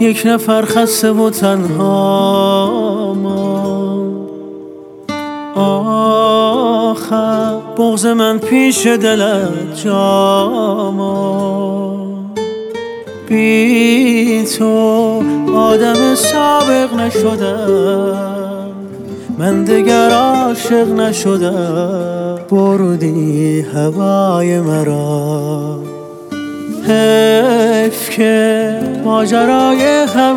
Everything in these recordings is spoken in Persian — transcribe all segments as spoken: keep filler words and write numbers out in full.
یک نفر خسته و تنها ما. آخر بغض من پیش دلت جاما، بی تو آدم سابق نشدم، من دگر عاشق نشدم. بردی هوای مرا، حیف که ماجرای هم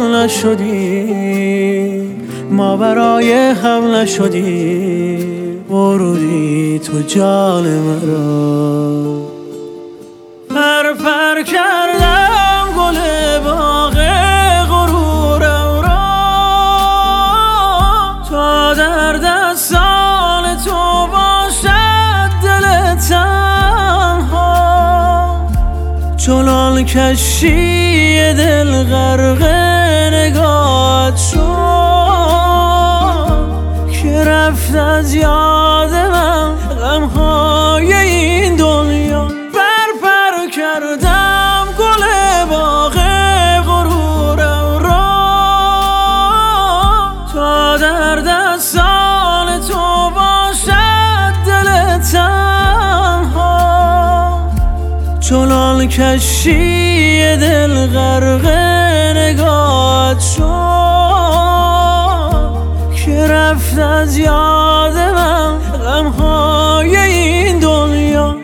نشدی، ما برای هم نشدی. بردی تو جان مرا. پر پر کردم گل باغ غرورم را، تا در دستان تو باشد دل تنها. چنان کشتی دل غرق نگاهت شد که رفت از یاد من غمهای این دنیا. پر پر کردم گل باغ غرورم را، تا در دستان تو باشد دل تنها. چنان کشتی دل غرق نگاهت شد که رفت از یاد من غمهای این دنیا.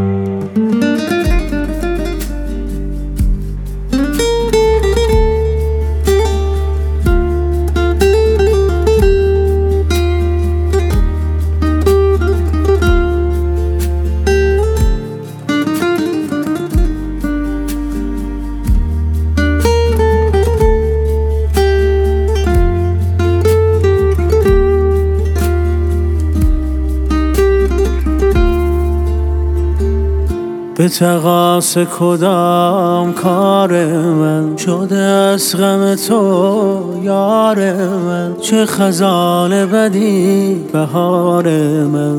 به تقاص کدام کار من شده از غم تو یار من؟ چه خزان بدی بهار من،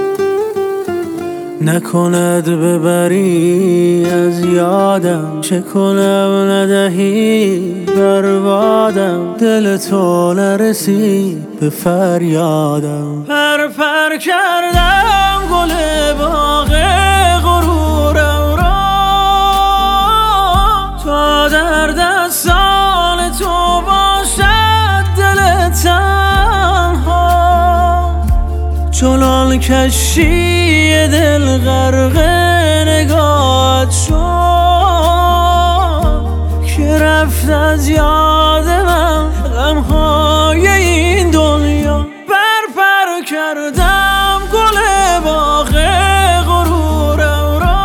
نکند ببری از یادم. چه کنم ندهی بربادم، دل تو نرسید به فریادم. پر پر کردم گل باغ غرورم را، تا در دستان تو باشد دل تنها. چنان کشتی دل غرق نگاهت شد که رفت از یاد من غمهای این دنیا. پر پر کردم گل باغ غرورم را،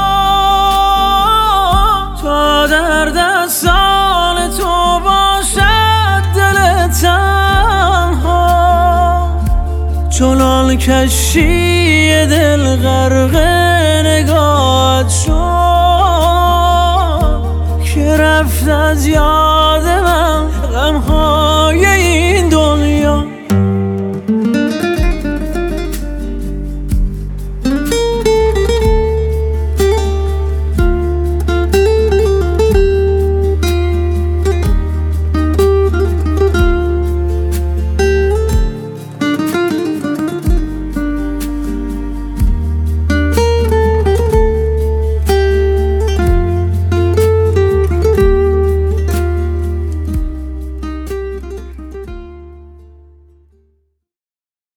تا در دستان تو باشد دل تنها. چنان کشتی دل غرق نگاهت شد که رفت از یاد